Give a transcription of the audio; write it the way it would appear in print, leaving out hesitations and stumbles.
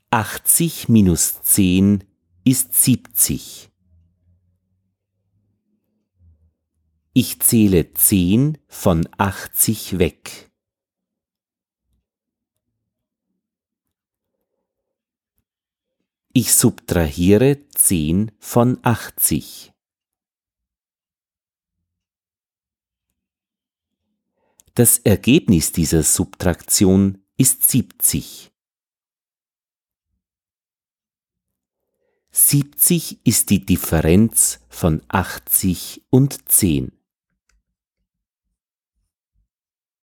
80 minus 10 ist 70. Ich zähle 10 von 80 weg. Ich subtrahiere 10 von 80. Das Ergebnis dieser Subtraktion ist 70. 70 ist die Differenz von 80 und 10.